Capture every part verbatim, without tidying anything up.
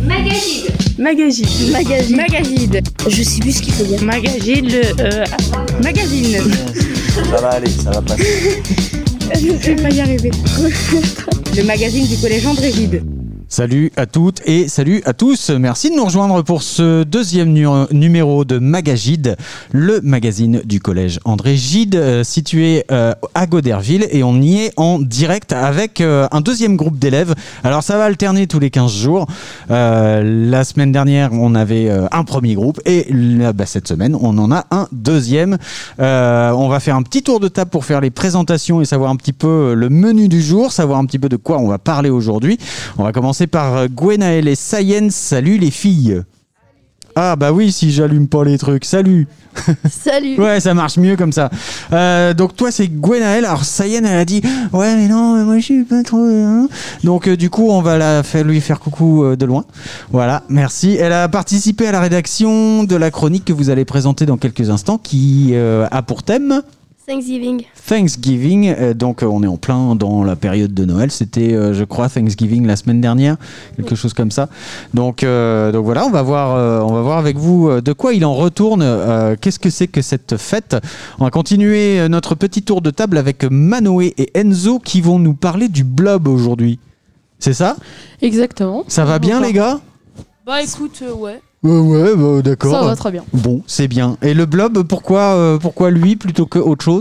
Magagide. Magagide. Magazine. Magagide. Je sais plus ce qu'il faut dire. Magagide, le, euh, magazine. Ça va aller, ça va passer. Je vais pas y arriver. Le magazine du collège André Gide. Salut à toutes et salut à tous. Merci de nous rejoindre pour ce deuxième nu- numéro de Magagide, le magazine du collège André Gide, euh, situé euh, à Goderville, et on y est en direct avec euh, un deuxième groupe d'élèves. Alors ça va alterner tous les quinze jours. Euh, la semaine dernière, on avait euh, un premier groupe et là, bah, cette semaine, on en a un deuxième. Euh, on va faire un petit tour de table pour faire les présentations et savoir un petit peu le menu du jour, savoir un petit peu de quoi on va parler aujourd'hui. On va commencer par Gwenaël et Sayen. Salut les filles. Ah bah oui, si j'allume pas les trucs. Salut. Salut. Ouais, ça marche mieux comme ça. Euh, donc toi c'est Gwenaël. Alors Sayen, elle a dit ouais mais non mais moi je suis pas trop hein. Donc euh, du coup on va la faire, lui faire coucou euh, de loin. Voilà, merci. Elle a participé à la rédaction de la chronique que vous allez présenter dans quelques instants, qui euh, a pour thème Thanksgiving. Thanksgiving, euh, donc euh, on est en plein dans la période de Noël. C'était, euh, je crois, Thanksgiving la semaine dernière, quelque chose comme ça. Donc, euh, donc voilà, on va voir, euh, on va voir avec vous euh, de quoi il en retourne. Euh, qu'est-ce que c'est que cette fête ? On va continuer euh, notre petit tour de table avec Manoé et Enzo qui vont nous parler du blob aujourd'hui. C'est ça ? Exactement. Ça va bien, les gars ? Bah écoute, euh, ouais. Ouais, ouais, bah, d'accord. Ça va très bien. Bon, c'est bien. Et le blob, pourquoi, euh, pourquoi lui plutôt que autre chose ?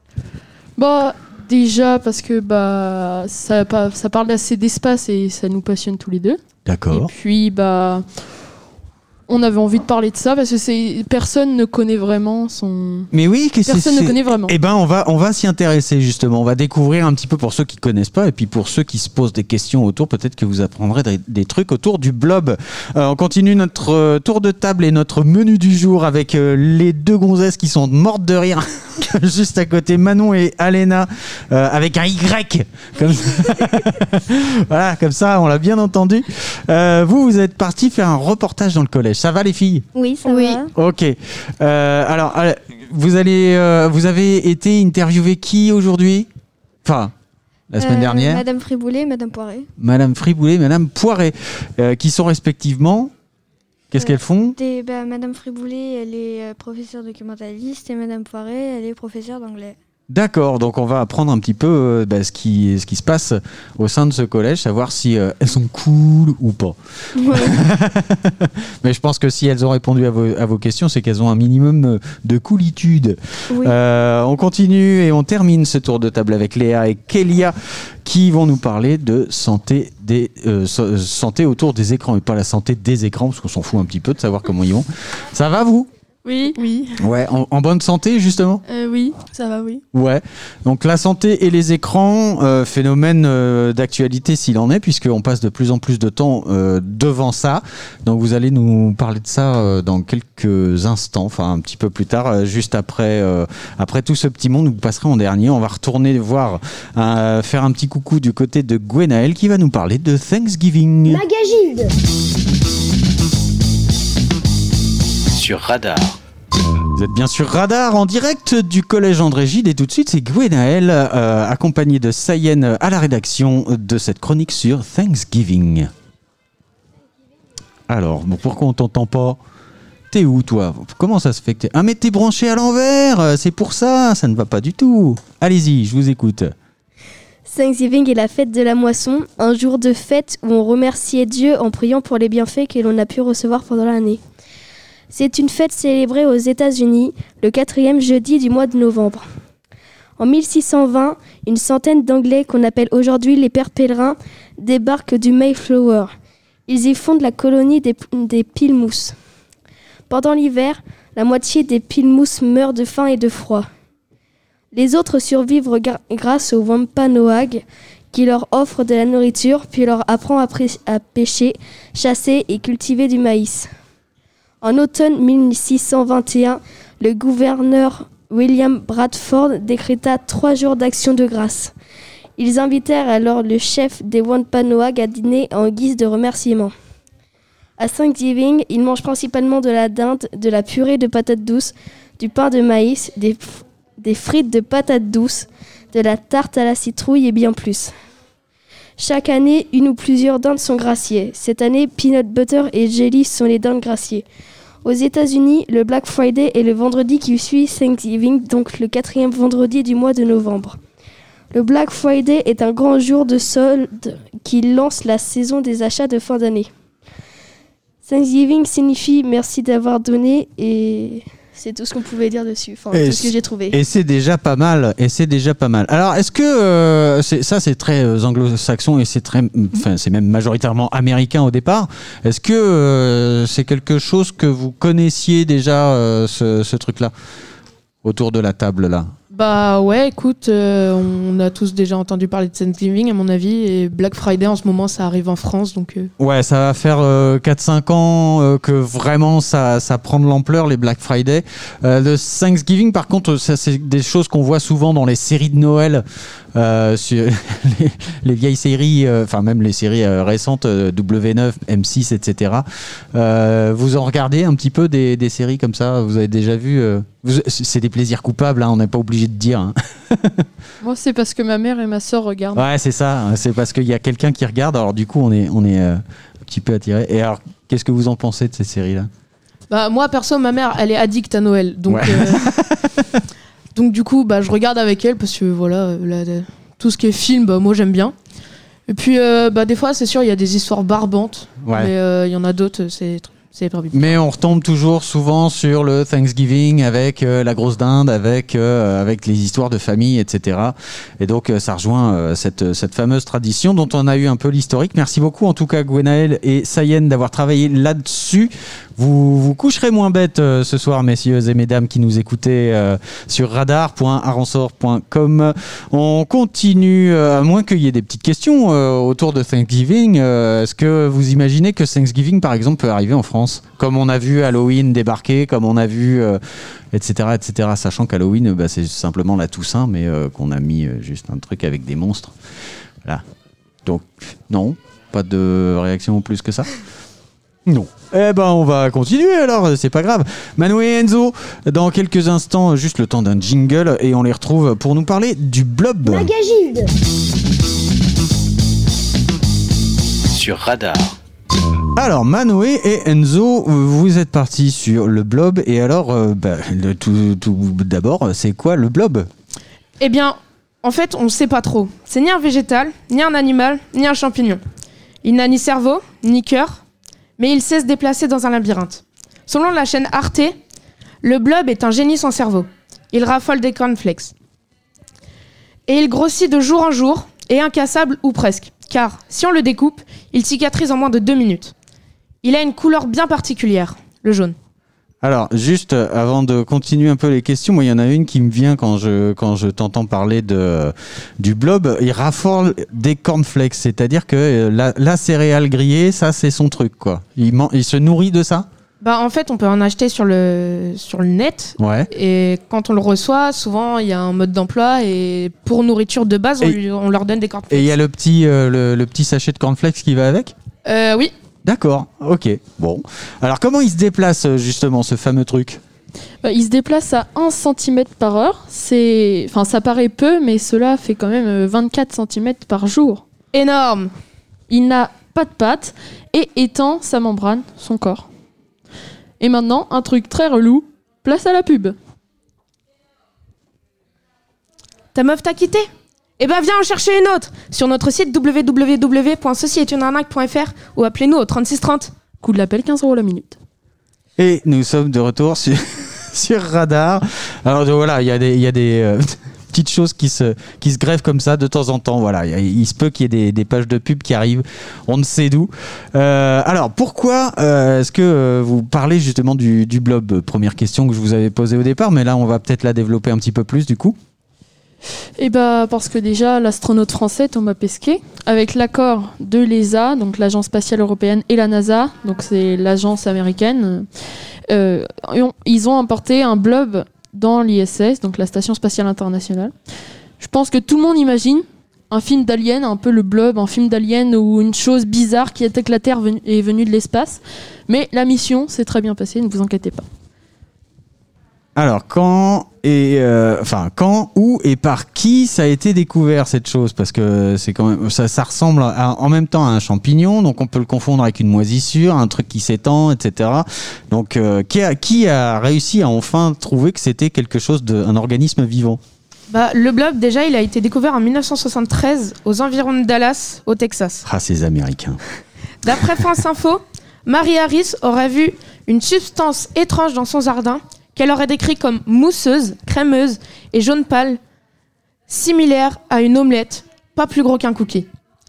Bah déjà parce que bah ça, ça parle assez d'espace et ça nous passionne tous les deux. D'accord. Et puis bah on avait envie de parler de ça parce que c'est personne ne connaît vraiment son. Mais oui, qu'est-ce que Personne c'est... ne connaît vraiment. Eh ben, on va, on va s'y intéresser justement. On va découvrir un petit peu pour ceux qui connaissent pas et puis pour ceux qui se posent des questions autour. Peut-être que vous apprendrez des, des trucs autour du blob. Euh, on continue notre euh, tour de table et notre menu du jour avec euh, les deux gonzesses qui sont mortes de rire juste à côté, Manon et Alena, euh, avec un Y. Comme ça. Voilà, comme ça, on l'a bien entendu. Euh, vous, vous êtes partis faire un reportage dans le collège. Ça va les filles ? Oui, ça Oui. va. Ok. Euh, alors, euh, vous allez, euh, vous avez été interviewé qui aujourd'hui ? Enfin, la semaine Euh, dernière. Madame Friboulet, Madame Poiret. Madame Friboulet, Madame Poiret, euh, qui sont respectivement. Qu'est-ce Euh, qu'elles font ? Des, bah, Madame Friboulet, elle est euh, professeure documentaliste et Madame Poiret, elle est professeure d'anglais. D'accord, donc on va apprendre un petit peu euh, bah, ce, qui, ce qui se passe au sein de ce collège, savoir si euh, elles sont cool ou pas. Ouais. Mais je pense que si elles ont répondu à vos, à vos questions, c'est qu'elles ont un minimum de coolitude. Oui. Euh, on continue et on termine ce tour de table avec Léa et Kélia qui vont nous parler de santé, des, euh, so- santé autour des écrans et pas la santé des écrans parce qu'on s'en fout un petit peu de savoir comment ils vont. Ça va vous ? Oui. Oui. Ouais, en, en bonne santé justement ? Euh, oui, ça va, oui. Ouais, donc la santé et les écrans, euh, phénomène euh, d'actualité s'il en est, puisqu'on passe de plus en plus de temps euh, devant ça. Donc vous allez nous parler de ça euh, dans quelques instants, enfin un petit peu plus tard, euh, juste après, euh, après tout ce petit monde, vous passerez en dernier. On va retourner voir, euh, faire un petit coucou du côté de Gwenaël qui va nous parler de Thanksgiving. Magagide. Sur Radar. Vous êtes bien sûr Radar en direct du collège André Gide et tout de suite c'est Gwenaël euh, accompagné de Sayen à la rédaction de cette chronique sur Thanksgiving. Alors, bon, pourquoi on t'entend pas ? T'es où toi ? Comment ça se fait que t'es... Ah mais t'es branché à l'envers, c'est pour ça, ça ne va pas du tout. Allez-y, je vous écoute. Thanksgiving est la fête de la moisson, un jour de fête où on remerciait Dieu en priant pour les bienfaits que l'on a pu recevoir pendant l'année. C'est une fête célébrée aux États-Unis, le quatrième jeudi du mois de novembre. En mille six cent vingt, une centaine d'Anglais qu'on appelle aujourd'hui les Pères Pèlerins débarquent du Mayflower. Ils y fondent la colonie des, des Pilmoos. Pendant l'hiver, la moitié des Pilmoos meurent de faim et de froid. Les autres survivent gra- grâce aux Wampanoag qui leur offre de la nourriture puis leur apprend à, pré- à pêcher, chasser et cultiver du maïs. En automne mille six cent vingt et un, le gouverneur William Bradford décréta trois jours d'action de grâce. Ils invitèrent alors le chef des Wampanoag à dîner en guise de remerciement. À Thanksgiving, ils mangent principalement de la dinde, de la purée de patates douces, du pain de maïs, des, f- des frites de patates douces, de la tarte à la citrouille et bien plus. Chaque année, une ou plusieurs dindes sont graciées. Cette année, Peanut Butter et Jelly sont les dindes graciées. Aux États-Unis, le Black Friday est le vendredi qui suit Thanksgiving, donc le quatrième vendredi du mois de novembre. Le Black Friday est un grand jour de solde qui lance la saison des achats de fin d'année. Thanksgiving signifie merci d'avoir donné et c'est tout ce qu'on pouvait dire dessus, enfin Et tout ce que j'ai trouvé. Et c'est déjà pas mal. Et c'est déjà pas mal. Alors, est-ce que euh, c'est, ça, c'est très euh, anglo-saxon et c'est très, enfin, c'est même majoritairement américain au départ. Est-ce que euh, c'est quelque chose que vous connaissiez déjà euh, ce, ce truc-là autour de la table là? Bah ouais, écoute, euh, on a tous déjà entendu parler de Thanksgiving à mon avis, et Black Friday en ce moment ça arrive en France, donc... Euh... Ouais, ça va faire euh, quatre cinq ans euh, que vraiment ça, ça prend de l'ampleur, les Black Friday. Euh, le Thanksgiving, par contre, ça, c'est des choses qu'on voit souvent dans les séries de Noël, euh, sur les, les vieilles séries, enfin euh, même les séries euh, récentes, euh, W neuf, M six, et cetera. Euh, vous en regardez un petit peu des, des séries comme ça? Vous avez déjà vu euh, vous, c'est des plaisirs coupables, hein, on n'est pas obligé de dire. Hein. Moi, c'est parce que ma mère et ma soeur regardent. Ouais, c'est ça. C'est parce qu'il y a quelqu'un qui regarde. Alors du coup, on est, on est euh, un petit peu attiré. Et alors, qu'est-ce que vous en pensez de ces séries-là? Bah moi, perso, ma mère, elle est addicte à Noël, donc ouais. euh, donc du coup, bah je regarde avec elle parce que voilà, là, tout ce qui est film, bah moi j'aime bien. Et puis, euh, bah des fois, c'est sûr, il y a des histoires barbantes, ouais. mais il euh, y en a d'autres, c'est C'est Mais on retombe toujours souvent sur le Thanksgiving avec euh, la grosse dinde, avec, euh, avec les histoires de famille, et cetera. Et donc, euh, ça rejoint euh, cette, cette fameuse tradition dont on a eu un peu l'historique. Merci beaucoup, en tout cas, Gwenaël et Sayen, d'avoir travaillé là-dessus. Vous vous coucherez moins bête euh, ce soir, messieurs et mesdames qui nous écoutez euh, sur radar point aransor point com. On continue, euh, à moins qu'il y ait des petites questions euh, autour de Thanksgiving. Euh, est-ce que vous imaginez que Thanksgiving, par exemple, peut arriver en France ? Comme on a vu Halloween débarquer, comme on a vu, euh, et cetera, et cetera. Sachant qu'Halloween, bah, c'est simplement la Toussaint, mais euh, qu'on a mis euh, juste un truc avec des monstres. Voilà. Donc, non, pas de réaction plus que ça. Non. Eh ben, on va continuer alors, c'est pas grave. Manu et Enzo, dans quelques instants, juste le temps d'un jingle, et on les retrouve pour nous parler du blob. Magagide sur Radar. Alors, Manoé et Enzo, vous êtes partis sur le blob. Et alors, euh, bah, le, tout, tout d'abord, c'est quoi le blob ? Eh bien, en fait, on ne sait pas trop. C'est ni un végétal, ni un animal, ni un champignon. Il n'a ni cerveau, ni cœur, mais il sait se déplacer dans un labyrinthe. Selon la chaîne Arte, le blob est un génie sans cerveau. Il raffole des cornflakes. Et il grossit de jour en jour, et incassable ou presque. Car, si on le découpe, il cicatrise en moins de deux minutes. Il a une couleur bien particulière, le jaune. Alors, juste avant de continuer un peu les questions, moi, il y en a une qui me vient quand je, quand je t'entends parler de, du blob. Il raffole des cornflakes, c'est-à-dire que la, la céréale grillée, ça, c'est son truc, quoi. Il, man, il se nourrit de ça ? Bah, en fait, on peut en acheter sur le, sur le net. Ouais. Et quand on le reçoit, souvent, il y a un mode d'emploi. Et pour nourriture de base, on, lui, on leur donne des cornflakes. Et il y a le petit, euh, le, le petit sachet de cornflakes qui va avec ? Euh, oui. D'accord, ok, bon. Alors comment il se déplace justement ce fameux truc ? Bah, il se déplace à un centimètre par heure. C'est... Enfin, ça paraît peu, mais cela fait quand même vingt-quatre centimètres par jour. Énorme ! Il n'a pas de pattes et étend sa membrane, son corps. Et maintenant, un truc très relou, place à la pub. Ta meuf t'a quitté ? Eh ben viens en chercher une autre sur notre site w w w point ceci est une arnaque point f r ou appelez-nous au trente-six trente. Coût de l'appel quinze euros la minute. Et nous sommes de retour sur, sur Radar. Alors voilà, il y a des, y a des euh, petites choses qui se, qui se greffent comme ça de temps en temps. Voilà, il, il se peut qu'il y ait des, des pages de pub qui arrivent, on ne sait d'où. Euh, alors pourquoi euh, est-ce que euh, vous parlez justement du, du blob ? Première question que je vous avais posée au départ, mais là on va peut-être la développer un petit peu plus du coup. Et bah parce que déjà l'astronaute français Thomas Pesquet, avec l'accord de l'E S A, donc l'agence spatiale européenne, et la NASA, donc c'est l'agence américaine, euh, ils ont importé un blob dans l'I S S, donc la station spatiale internationale. Je pense que tout le monde imagine un film d'Alien, un peu le blob, un film d'Alien ou une chose bizarre qui attaque la Terre est venue de l'espace. Mais la mission s'est très bien passée, ne vous inquiétez pas. Alors, quand et euh, enfin quand, où et par qui ça a été découvert cette chose? Parce que c'est quand même ça, ça ressemble à, en même temps à un champignon, donc on peut le confondre avec une moisissure, un truc qui s'étend, et cetera. Donc, euh, qui a qui a réussi à enfin trouver que c'était quelque chose de, un organisme vivant? Bah, le blob, déjà, il a été découvert en dix-neuf cent soixante-treize aux environs de Dallas, au Texas. Ah, ces Américains. D'après France Info, Mary Harris aurait vu une substance étrange dans son jardin qu'elle aurait décrit comme mousseuse, crémeuse et jaune pâle, similaire à une omelette, pas plus gros qu'un cookie.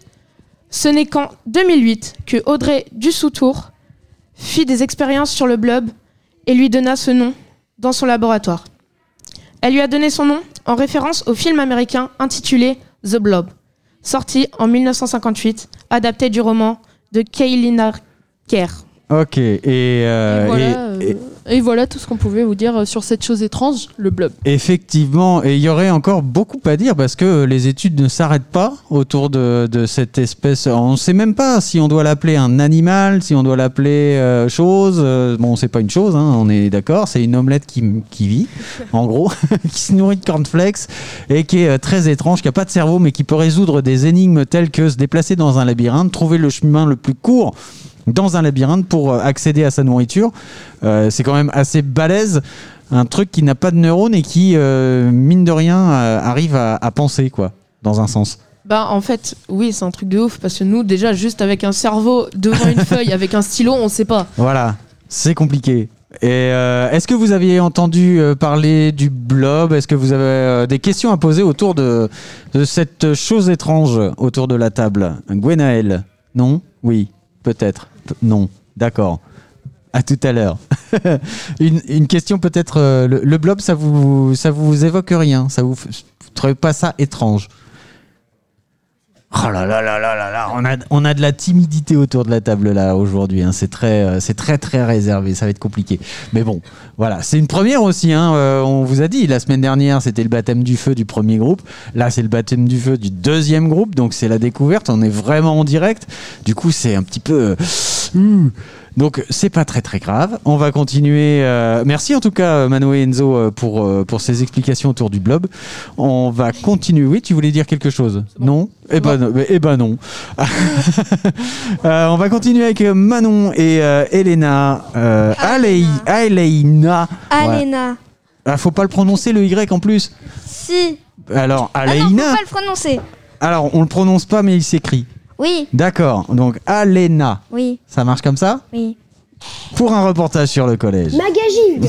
Ce n'est qu'en deux mille huit que Audrey Dussoutour fit des expériences sur le blob et lui donna ce nom dans son laboratoire. Elle lui a donné son nom en référence au film américain intitulé The Blob, sorti en dix-neuf cent cinquante-huit, adapté du roman de Kaylina Kerr. Ok, et, euh, et, voilà, et, euh, et... et voilà tout ce qu'on pouvait vous dire sur cette chose étrange, le blob. Effectivement, et il y aurait encore beaucoup à dire parce que les études ne s'arrêtent pas autour de, de cette espèce. On ne sait même pas si on doit l'appeler un animal, si on doit l'appeler euh, chose. Bon, c'est pas une chose, hein, on est d'accord, c'est une omelette qui, qui vit, en gros, qui se nourrit de cornflakes et qui est très étrange, qui n'a pas de cerveau mais qui peut résoudre des énigmes telles que se déplacer dans un labyrinthe, trouver le chemin le plus court dans un labyrinthe pour accéder à sa nourriture. Euh, c'est quand même assez balèze, un truc qui n'a pas de neurones et qui, euh, mine de rien, euh, arrive à, à penser, quoi, dans un sens. Bah, en fait, oui, c'est un truc de ouf, parce que nous, déjà, juste avec un cerveau devant une feuille, avec un stylo, on sait pas. Voilà, c'est compliqué. Et euh, est-ce que vous aviez entendu euh, parler du blob? Est-ce que vous avez euh, des questions à poser autour de, de cette chose étrange autour de la table? Gwenaël? Non? Oui? Peut-être? P- non. D'accord. À tout à l'heure. une, une question peut-être. Euh, le, le blob, ça vous, ça vous évoque rien? Ça vous, vous trouvez pas ça étrange? Oh là là là là là là, on a, on a de la timidité autour de la table là aujourd'hui, hein. C'est très, euh, c'est très très réservé, ça va être compliqué. Mais bon, voilà, c'est une première aussi, hein. Euh, on vous a dit, la semaine dernière c'était le baptême du feu du premier groupe, là c'est le baptême du feu du deuxième groupe, donc c'est la découverte, on est vraiment en direct, du coup c'est un petit peu... Euh, donc c'est pas très très grave, on va continuer. Euh, merci en tout cas Mano et Enzo pour, euh, pour ces explications autour du blob. On va continuer. Oui, tu voulais dire quelque chose? Non? Eh ben, non. Eh ben non. euh, on va continuer avec Manon et euh, Elena. Euh, Alei, Aleina. Alena. Ouais. Ah, faut pas le prononcer le Y en plus. Si. Alors Ah non, Aleina. faut pas le prononcer. Alors on le prononce pas mais il s'écrit. Oui. D'accord, donc Alena. Oui. Ça marche comme ça? Oui. Pour un reportage sur le collège. Magagide.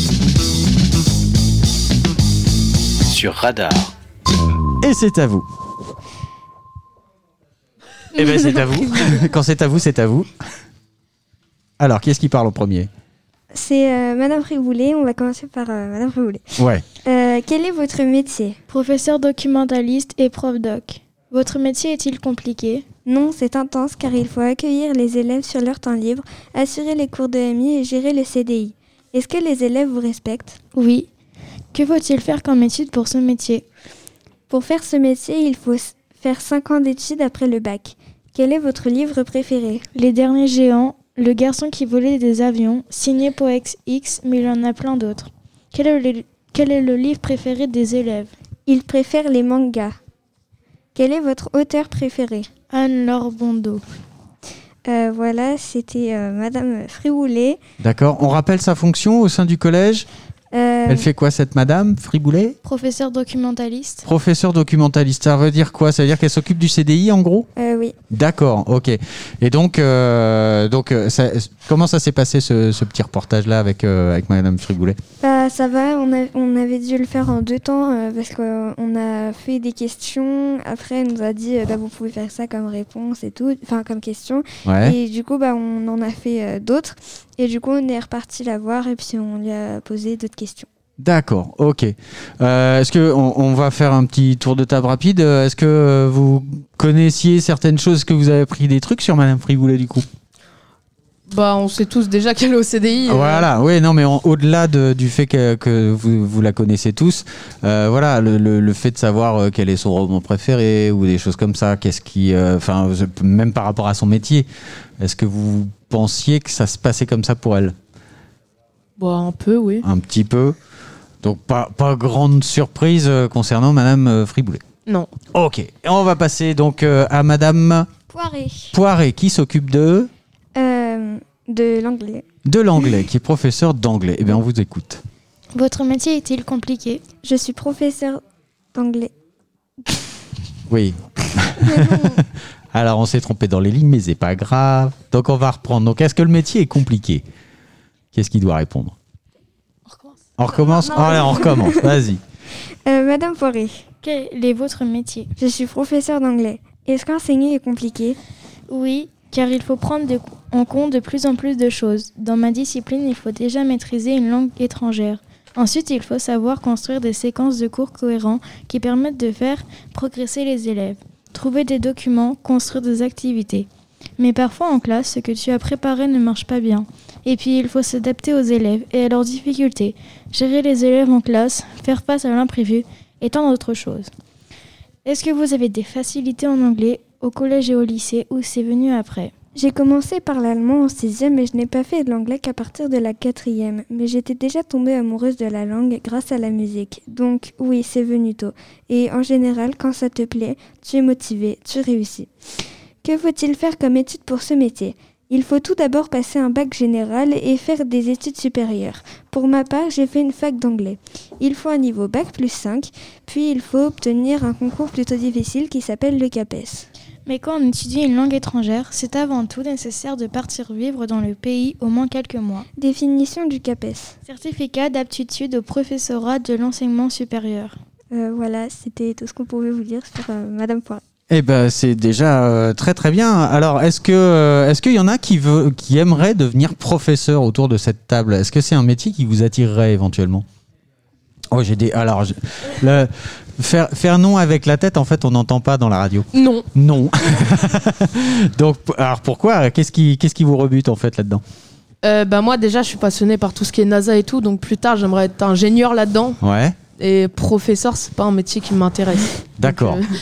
Sur Radar. Et c'est à vous. Eh ben c'est à vous. Quand c'est à vous, c'est à vous. Alors, qui est-ce qui parle en premier? C'est euh, Madame Friboulet, on va commencer par euh, Madame Friboulet. Ouais. Euh, quel est votre métier? Professeur documentaliste et prof doc. Votre métier est-il compliqué? Non, c'est intense car il faut accueillir les élèves sur leur temps libre, assurer les cours de M I et gérer le C D I. Est-ce que les élèves vous respectent? Oui. Que faut-il faire comme étude pour ce métier? Pour faire ce métier, il faut faire cinq ans d'études après le bac. Quel est votre livre préféré? Les Derniers Géants, Le garçon qui volait des avions, signé Poex X, mais il y en a plein d'autres. Quel est le, quel est le livre préféré des élèves? Ils préfèrent les mangas. Quel est votre auteur préféré? Anne-Laure Bondeau. Euh, voilà, c'était euh, Madame Friboulet. D'accord. On rappelle sa fonction au sein du collège. Euh, Elle fait quoi cette Madame Friboulet? Professeur documentaliste. Professeur documentaliste. Ça veut dire quoi? Ça veut dire qu'elle s'occupe du C D I en gros? euh, Oui. D'accord. Ok. Et donc, euh, donc, ça, comment ça s'est passé ce, ce petit reportage là avec euh, avec Madame Friboulet? Bah, ça va, on, a, on avait dû le faire en deux temps euh, parce qu'on a fait des questions. Après, elle nous a dit euh, bah, vous pouvez faire ça comme réponse et tout, enfin comme question. Ouais. Et du coup, bah, on en a fait euh, d'autres. Et du coup, on est reparti la voir et puis on lui a posé d'autres questions. D'accord, ok. Euh, est-ce que on, on va faire un petit tour de table rapide? Est-ce que euh, vous connaissiez certaines choses? Est-ce que vous avez appris des trucs sur Madame Friboulet du coup? Bah, on sait tous déjà qu'elle est au C D I. Euh... Voilà, oui, non, mais en, au-delà de, du fait que, que vous, vous la connaissez tous, euh, voilà, le, le, le fait de savoir euh, quel est son roman préféré ou des choses comme ça, qu'est-ce qui, enfin, euh, même par rapport à son métier, est-ce que vous pensiez que ça se passait comme ça pour elle? Bah, un peu, oui. Un petit peu. Donc pas, pas grande surprise euh, concernant Madame euh, Friboulet. Non. Ok, et on va passer donc euh, à Madame Poiré. Poiré qui s'occupe de Euh, de l'anglais. de l'anglais, qui est professeur d'anglais. Eh bien, on vous écoute. Votre métier est-il compliqué? Je suis professeur d'anglais. Oui. Alors, on s'est trompé dans les lignes, mais c'est pas grave. Donc, on va reprendre. Donc, est-ce que le métier est compliqué? Qu'est-ce qu'il doit répondre? On recommence. On recommence. Non, Oh, non. allez, on recommence. Vas-y. Euh, Madame Poiré, Quel est votre métier? je suis professeur d'anglais. Est-ce qu'enseigner est compliqué? Oui, car il faut prendre de- en compte de plus en plus de choses. Dans ma discipline, il faut déjà maîtriser une langue étrangère. Ensuite, il faut savoir construire des séquences de cours cohérents qui permettent de faire progresser les élèves, trouver des documents, construire des activités. Mais parfois en classe, ce que tu as préparé ne marche pas bien. Et puis, il faut s'adapter aux élèves et à leurs difficultés, gérer les élèves en classe, faire face à l'imprévu et tant d'autres choses. Est-ce que vous avez des facilités en anglais au collège et au lycée ou c'est venu après? J'ai commencé par l'allemand en sixième et je n'ai pas fait de l'anglais qu'à partir de la quatrième. Mais j'étais déjà tombée amoureuse de la langue grâce à la musique. Donc oui, c'est venu tôt. Et en général, quand ça te plaît, tu es motivé, tu réussis. Que faut-il faire comme étude pour ce métier? Il faut tout d'abord passer un bac général et faire des études supérieures. Pour ma part, j'ai fait une fac d'anglais. Il faut un niveau bac plus cinq, puis il faut obtenir un concours plutôt difficile qui s'appelle le CAPES. Mais quand on étudie une langue étrangère, c'est avant tout nécessaire de partir vivre dans le pays au moins quelques mois. Définition du CAPES. Certificat d'aptitude au professorat de l'enseignement supérieur. Euh, voilà, c'était tout ce qu'on pouvait vous dire sur euh, Madame Poiré. Eh ben, c'est déjà euh, très très bien. Alors, est-ce que euh, est-ce qu'il y en a qui veut, qui aimeraient devenir professeur autour de cette table? Est-ce que c'est un métier qui vous attirerait éventuellement? Oh, j'ai des. Alors, je- le, faire faire non avec la tête, en fait, on n'entend pas dans la radio. Non. Non. Donc, p- alors pourquoi? Qu'est-ce qui qu'est-ce qui vous rebute en fait là-dedans? Euh, bah moi déjà je suis passionnée par tout ce qui est NASA et tout, donc plus tard j'aimerais être ingénieur là-dedans. Ouais. Et professeur c'est pas un métier qui m'intéresse. D'accord. Donc,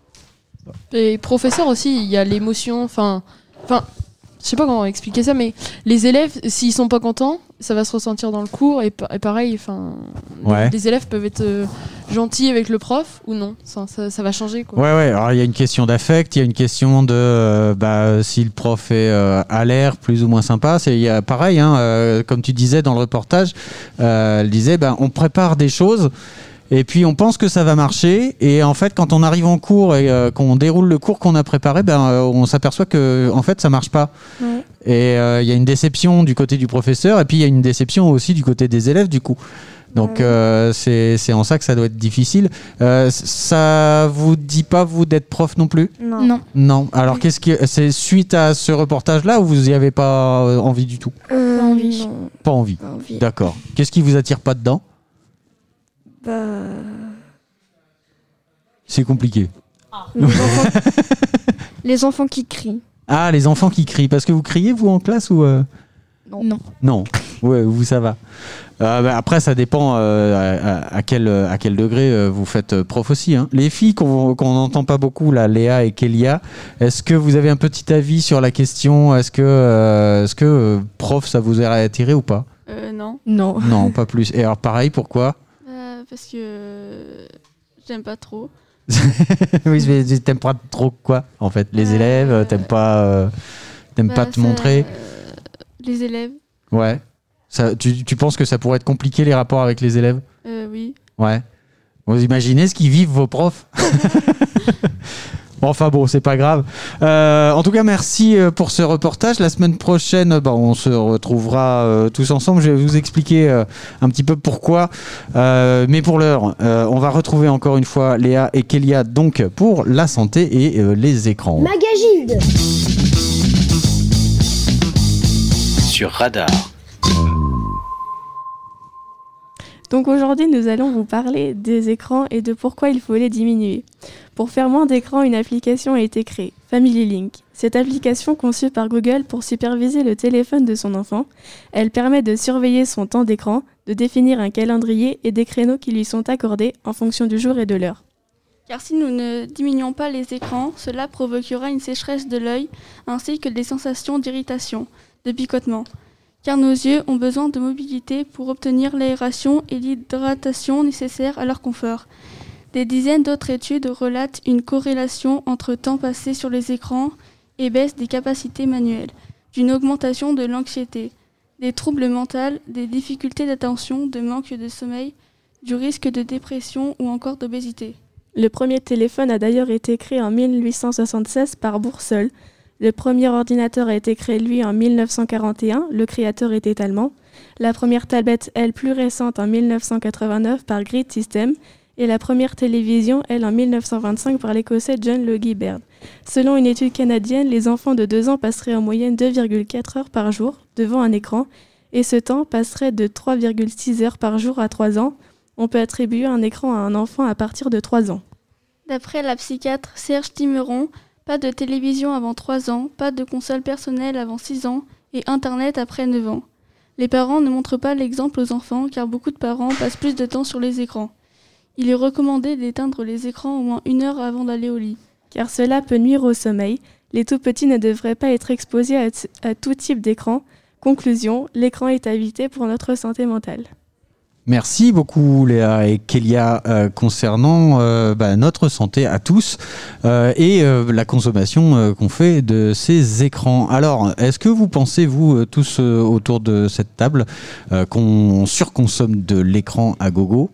euh, Et professeur aussi, il y a l'émotion, enfin, enfin, je sais pas comment expliquer ça, mais les élèves, s'ils sont pas contents, ça va se ressentir dans le cours et, pa- et pareil, enfin, Ouais. les, les élèves peuvent être euh, gentils avec le prof ou non, ça, ça, ça va changer quoi. Ouais, ouais. Alors, il y a une question d'affect, il y a une question de euh, bah, si le prof est euh, à l'air, plus ou moins sympa. C'est il y a pareil, hein, euh, comme tu disais dans le reportage, euh, elle disait, bah, on prépare des choses. Et puis on pense que ça va marcher, et en fait quand on arrive en cours et euh, qu'on déroule le cours qu'on a préparé, ben euh, on s'aperçoit que en fait ça marche pas. Ouais. Et il euh, y a une déception du côté du professeur, et puis il y a une déception aussi du côté des élèves du coup. Donc Ouais. euh, c'est c'est en ça que ça doit être difficile. Euh, ça vous dit pas vous d'être prof non plus? Non. Non. Non. Alors qu'est-ce que c'est suite à ce reportage-là ou vous y avez pas euh, envie du tout? Euh, Pas envie. non, Pas envie. pas envie. D'accord. Qu'est-ce qui vous attire pas dedans? Bah, C'est compliqué. les, enfants... les enfants qui crient. Ah, les enfants qui crient. Parce que vous criez, vous, en classe ou euh Non. Non. Non. Ouais, vous, ça va. Euh, bah, après, ça dépend euh, à, à quel, à quel degré euh, vous faites euh, prof aussi. Hein. Les filles qu'on qu'on n'entend pas beaucoup, là, Léa et Kélia, est-ce que vous avez un petit avis sur la question? Est-ce que, euh, est-ce que euh, prof, ça vous aurait attiré ou pas? Euh, non. Non. Non, pas plus. Et alors, pareil, pourquoi? Euh, parce que euh, j'aime pas trop. Oui, mais t'aimes pas trop quoi, en fait? Les Euh, élèves, t'aimes pas, euh, t'aimes Bah, pas te ça, montrer? euh, les élèves, Ouais. Ça, tu, tu penses que ça pourrait être compliqué les rapports avec les élèves? euh, oui. Ouais. Vous imaginez ce qu'ils vivent vos profs? Enfin bon, c'est pas grave. Euh, en tout cas, merci euh, pour ce reportage. La semaine prochaine, bah, on se retrouvera euh, tous ensemble. Je vais vous expliquer euh, un petit peu pourquoi. Euh, mais pour l'heure, euh, on va retrouver encore une fois Léa et Kélia donc pour la santé et euh, les écrans. Magagilde Sur Radar. Donc aujourd'hui, nous allons vous parler des écrans et de pourquoi il faut les diminuer. Pour faire moins d'écrans, une application a été créée, Family Link. Cette application, conçue par Google pour superviser le téléphone de son enfant, elle permet de surveiller son temps d'écran, de définir un calendrier et des créneaux qui lui sont accordés en fonction du jour et de l'heure. Car si nous ne diminuons pas les écrans, cela provoquera une sécheresse de l'œil ainsi que des sensations d'irritation, de picotement. car nos yeux ont besoin de mobilité pour obtenir l'aération et l'hydratation nécessaires à leur confort. Des dizaines d'autres études relatent une corrélation entre temps passé sur les écrans et baisse des capacités manuelles, d'une augmentation de l'anxiété, des troubles mentaux, des difficultés d'attention, de manque de sommeil, du risque de dépression ou encore d'obésité. Le premier téléphone a d'ailleurs été créé en mille huit cent soixante-seize par Bourseul. Le premier ordinateur a été créé, lui, en mille neuf cent quarante et un. Le créateur était allemand. La première tablette, elle, plus récente, en mille neuf cent quatre-vingt-neuf par Grid System. Et la première télévision, elle, en mille neuf cent vingt-cinq par l'Écossais John Logie Baird. Selon une étude canadienne, les enfants de deux ans passeraient en moyenne deux virgule quatre heures par jour devant un écran. Et ce temps passerait de trois virgule six heures par jour à trois ans. On peut attribuer un écran à un enfant à partir de trois ans. D'après la psychiatre Serge Timeron, pas de télévision avant trois ans, pas de console personnelle avant six ans et Internet après neuf ans. Les parents ne montrent pas l'exemple aux enfants car beaucoup de parents passent plus de temps sur les écrans. Il est recommandé d'éteindre les écrans au moins une heure avant d'aller au lit. Car cela peut nuire au sommeil. Les tout-petits ne devraient pas être exposés à, t- à tout type d'écran. Conclusion, l'écran est à éviter pour notre santé mentale. Merci beaucoup Léa et Kélia euh, concernant euh, bah, notre santé à tous euh, et euh, la consommation euh, qu'on fait de ces écrans. Alors, est-ce que vous pensez, vous euh, tous euh, autour de cette table, euh, qu'on surconsomme de l'écran à gogo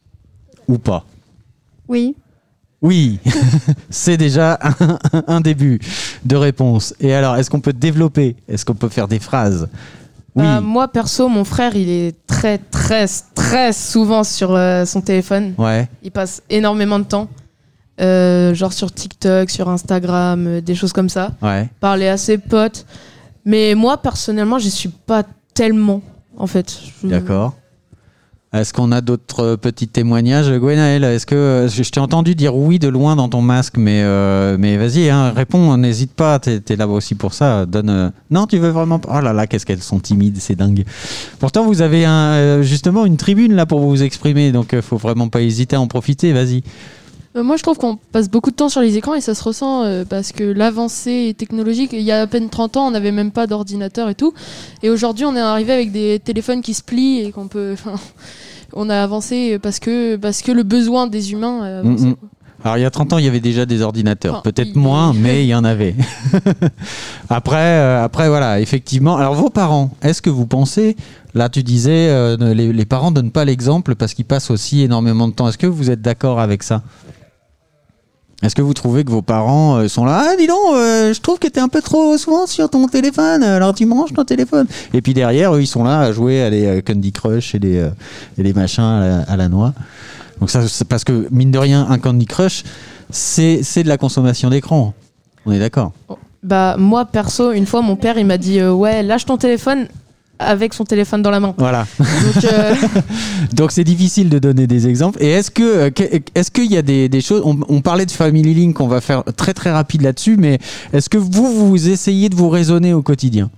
ou pas ? Oui. Oui, c'est déjà un, un début de réponse. Et alors, est-ce qu'on peut développer ? Est-ce qu'on peut faire des phrases ? Oui. Bah, moi, perso, mon frère, il est très, très, très souvent sur euh, son téléphone. Ouais. Il passe énormément de temps. Euh, genre sur TikTok, sur Instagram, euh, des choses comme ça. Ouais. Parler à ses potes. Mais moi, personnellement, je suis pas tellement, en fait. Je... D'accord. Est-ce qu'on a d'autres petits témoignages, Gwenaël ? Est-ce que je t'ai entendu dire oui de loin dans ton masque, mais euh, mais vas-y, hein, réponds, n'hésite pas. T'es, t'es là aussi pour ça. Donne. Euh... Non, tu veux vraiment pas ? Oh là là, qu'est-ce qu'elles sont timides, c'est dingue. Pourtant, vous avez un, euh, justement une tribune là pour vous exprimer, donc euh, faut vraiment pas hésiter à en profiter. Vas-y. Euh, moi, je trouve qu'on passe beaucoup de temps sur les écrans et ça se ressent euh, parce que l'avancée technologique, il y a à peine trente ans, on n'avait même pas d'ordinateur et tout. Et aujourd'hui, on est arrivé avec des téléphones qui se plient et qu'on peut. On a avancé parce que, parce que le besoin des humains a avancé. Mmh, mmh. Alors, il y a trente ans, il y avait déjà des ordinateurs. Enfin, Peut-être il... moins, mais il y en avait. après, euh, après, voilà, effectivement. Alors, vos parents, est-ce que vous pensez... Là, tu disais, euh, les, les parents ne donnent pas l'exemple parce qu'ils passent aussi énormément de temps. Est-ce que vous êtes d'accord avec ça ? Est-ce que vous trouvez que vos parents euh, sont là ? Ah, dis donc, euh, je trouve que t'es un peu trop souvent sur ton téléphone, alors tu branches ton téléphone. Et puis derrière, eux, ils sont là à jouer à des euh, Candy Crush et des, euh, et des machins à la, à la noix. Donc ça, c'est parce que, mine de rien, un Candy Crush, c'est, c'est de la consommation d'écran. On est d'accord ? Bah, moi, perso, une fois, mon père, il m'a dit euh, ouais, lâche ton téléphone. Avec son téléphone dans la main. Voilà. Donc, euh... Donc c'est difficile de donner des exemples. Et est-ce que est-ce qu'il y a des, des choses on, on parlait de Family Link, on va faire très très rapide là-dessus, mais est-ce que vous vous essayez de vous raisonner au quotidien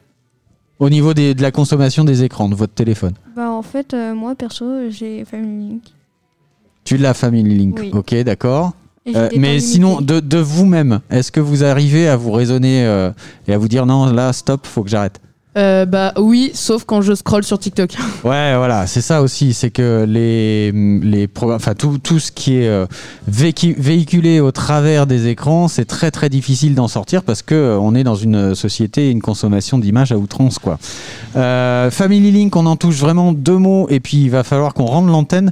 au niveau des, de la consommation des écrans de votre téléphone ? Bah en fait, euh, moi perso, j'ai Family Link. Tu l'as Family Link, oui. Ok, d'accord. Euh, mais mais sinon, de, de vous-même, est-ce que vous arrivez à vous raisonner euh, et à vous dire non, là, stop, faut que j'arrête ? Euh, bah oui, sauf quand je scrolle sur TikTok. Ouais, voilà, c'est ça aussi, c'est que les, les pro- enfin tout, tout ce qui est euh, vécu- véhiculé au travers des écrans, c'est très très difficile d'en sortir parce que euh, on est dans une société, une consommation d'images à outrance, quoi. Euh, Family Link, on en touche vraiment deux mots et puis il va falloir qu'on rende l'antenne.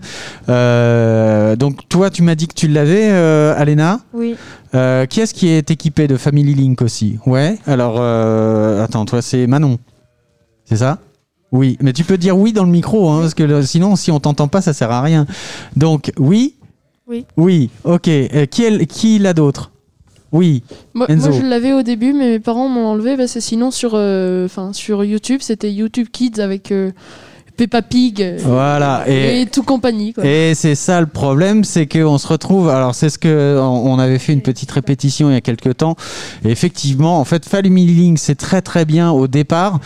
Euh, donc toi, tu m'as dit que tu l'avais, euh, Alena ? Oui. Euh, qui est-ce qui est équipé de Family Link aussi ? Ouais. Alors, euh, attends, toi, c'est Manon. C'est ça ? Oui. Mais tu peux dire oui dans le micro, hein, parce que le, sinon, si on t'entend pas, ça sert à rien. Donc, oui ? Oui. Oui. Ok. Euh, qui, est, qui l'a d'autre ? Oui. Moi, moi, je l'avais au début, mais mes parents m'ont enlevé parce que sinon, sur, euh, sur YouTube, c'était YouTube Kids avec. Euh, Peppa Pig, voilà, et, et tout compagnie, quoi. Et c'est ça le problème, c'est qu'on se retrouve. Alors c'est ce que on avait fait une petite répétition il y a quelques temps. Et effectivement, en fait, Family Link, c'est très très bien au départ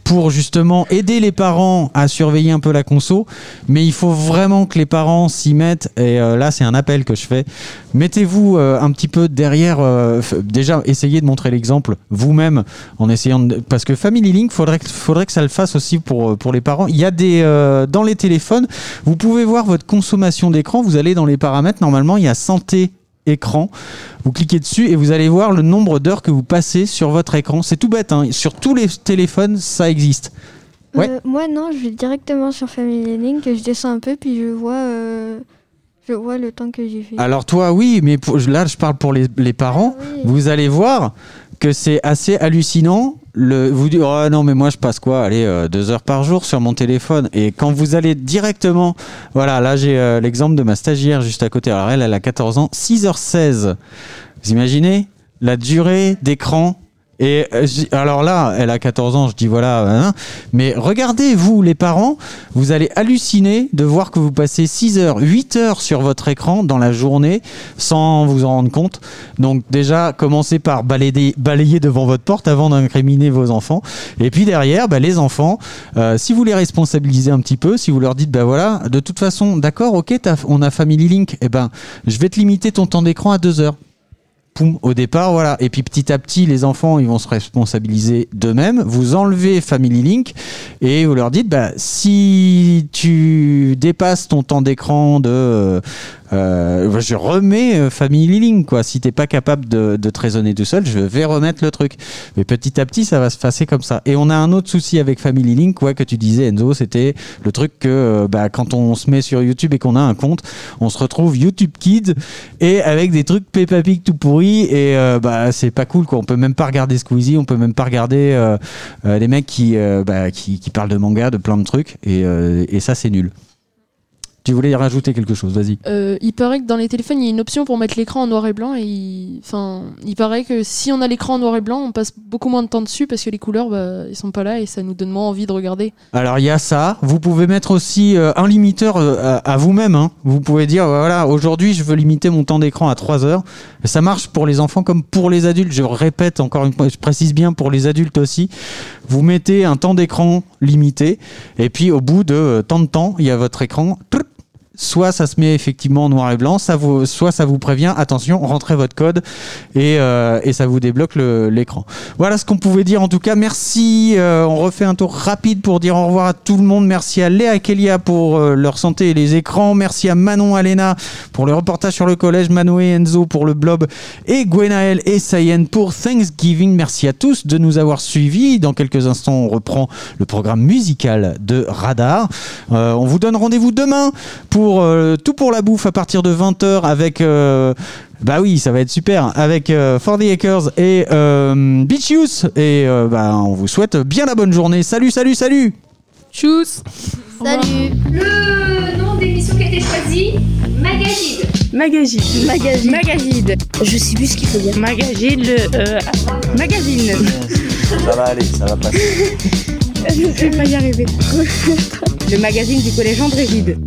pour justement aider les parents à surveiller un peu la conso, mais il faut vraiment que les parents s'y mettent, et euh, là c'est un appel que je fais. Mettez-vous euh, un petit peu derrière, euh, f- déjà essayez de montrer l'exemple vous-même en essayant de, parce que Family Link, faudrait, faudrait que ça le fasse aussi pour, pour les parents. Il y a des, euh, dans les téléphones, vous pouvez voir votre consommation d'écran, vous allez dans les paramètres, normalement il y a santé écran, vous cliquez dessus et vous allez voir le nombre d'heures que vous passez sur votre écran. C'est tout bête, hein. Sur tous les téléphones ça existe. Ouais. Euh, moi non, je vais directement sur Family Link, je descends un peu puis je vois, euh, je vois le temps que j'ai fait. Alors toi oui, mais pour, là je parle pour les, les parents, Ah, oui. vous allez voir que c'est assez hallucinant. Le, vous dites, oh non mais moi je passe quoi, allez, euh, deux heures par jour sur mon téléphone, et quand vous allez directement, voilà, là j'ai euh, l'exemple de ma stagiaire juste à côté, alors elle, elle a quatorze ans, six heures seize, vous imaginez la durée d'écran. Et euh, j- alors là, elle a quatorze ans, je dis voilà, hein, mais regardez, vous les parents, vous allez halluciner de voir que vous passez six heures, huit heures sur votre écran dans la journée sans vous en rendre compte. Donc déjà, commencez par balayer, balayer devant votre porte avant d'incriminer vos enfants. Et puis derrière, bah, les enfants, euh, si vous les responsabilisez un petit peu, si vous leur dites, bah voilà, de toute façon, d'accord, ok, t'as, on a Family Link, eh ben, je vais te limiter ton temps d'écran à deux heures. Poum, au départ, voilà. Et puis petit à petit, les enfants, ils vont se responsabiliser d'eux-mêmes. Vous enlevez Family Link et vous leur dites, bah, si tu dépasses ton temps d'écran de, euh, je remets Family Link, quoi. Si t'es pas capable de, de te raisonner tout seul, je vais remettre le truc. Mais petit à petit, ça va se passer comme ça. Et on a un autre souci avec Family Link, ouais, que tu disais, Enzo, c'était le truc que, bah, quand on se met sur YouTube et qu'on a un compte, on se retrouve YouTube Kids et avec des trucs Peppa Pig tout pourris. Et euh, bah c'est pas cool, quoi. On peut même pas regarder Squeezie, on peut même pas regarder euh, euh, les mecs qui, euh, bah, qui qui parlent de manga, de plein de trucs, et, euh, et ça c'est nul. Tu voulais rajouter quelque chose, vas-y. Euh, il paraît que dans les téléphones, il y a une option pour mettre l'écran en noir et blanc. Et il... Enfin, il paraît que si on a l'écran en noir et blanc, on passe beaucoup moins de temps dessus parce que les couleurs, bah, ils sont pas là et ça nous donne moins envie de regarder. Alors il y a ça. Vous pouvez mettre aussi euh, un limiteur euh, à, à vous-même, hein. Vous pouvez dire voilà, aujourd'hui je veux limiter mon temps d'écran à trois heures. Et ça marche pour les enfants comme pour les adultes. Je répète encore une fois, je précise bien pour les adultes aussi. Vous mettez un temps d'écran limité et puis au bout de euh, tant de temps, il y a votre écran. Soit ça se met effectivement en noir et blanc, ça vous, soit ça vous prévient, attention, rentrez votre code et, euh, et ça vous débloque le, l'écran. Voilà ce qu'on pouvait dire en tout cas. Merci, euh, on refait un tour rapide pour dire au revoir à tout le monde. Merci à Léa et Kélia pour euh, leur santé et les écrans. Merci à Manon, Alena pour le reportage sur le collège, Mano et Enzo pour le blob et Gwenaël et Sayen pour Thanksgiving. Merci à tous de nous avoir suivis. Dans quelques instants, on reprend le programme musical de Radar. Euh, on vous donne rendez-vous demain pour Pour, euh, tout pour la bouffe à partir de vingt heures avec euh, bah oui ça va être super avec euh, For the Acres et euh, Beach Youth et euh, bah, on vous souhaite bien la bonne journée. Salut salut salut. Tchuss. Salut. Le nom d'émission qui a été choisi, Magagide. Magagide. Magazine. Magagide. Je sais plus ce qu'il faut dire. Magagide. Le, euh, magazine. Ça va aller, ça va passer. Je vais pas y arriver. Le magazine du collège André Gide.